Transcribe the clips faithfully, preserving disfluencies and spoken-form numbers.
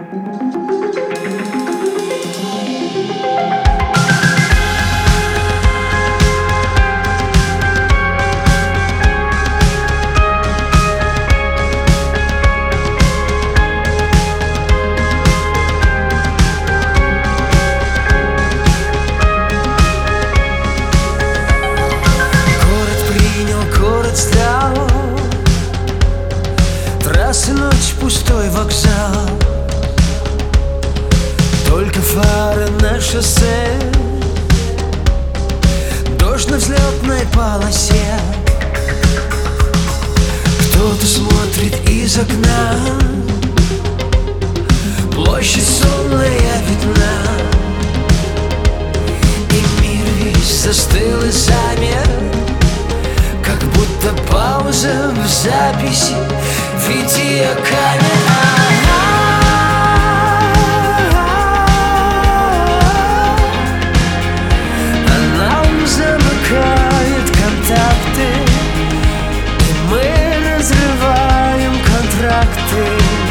Трасса, ночь, пустой вокзал, только фары на шоссе, дождь на взлетной полосе. Кто-то смотрит из окна, площадь сонная видна, и мир весь застыл и замер, как будто пауза в записи видеокамер. А нам замыкает контакты, и мы разрываем контракты.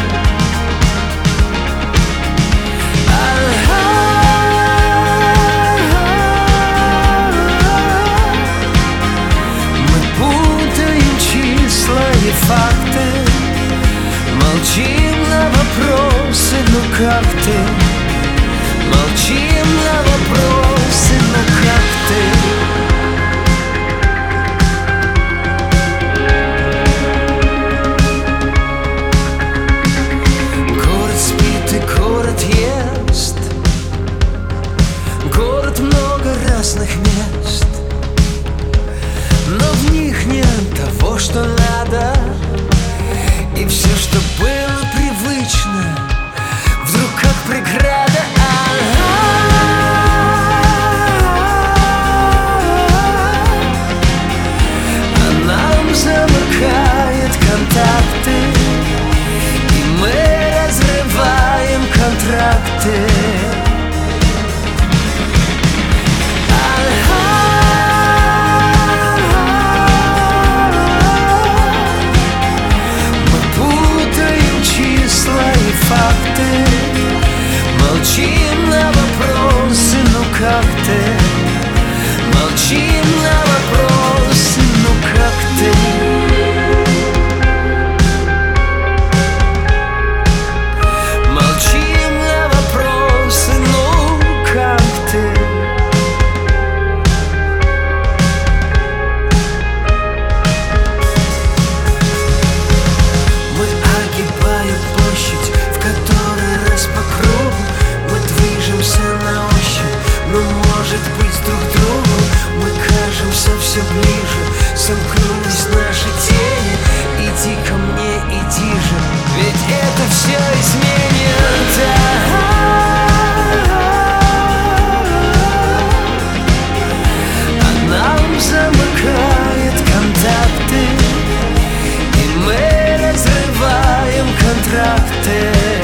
Факты, молчим на вопросы, ну как ты? Молчим на вопросы, ну как ты? Город спит и город ест, город много разных мест, но в них нет того, что надо. И все, что было привычно, вдруг как преграда. А нам замыкает контакты, и мы разрываем контракты. Факты, молчим на вопросы, ну как ты? Молчим на вопросы, ну как ты? Молчим на вопросы, ну как ты? Мы огибаем площадь, который раз по кругу, мы движемся на ощупь, но может быть друг другу мы кажемся все ближе. Сомкнулись наши тени, иди ко мне, иди же, ведь это все изменит. А нам замыкает контакты, и мы разрываем контракты.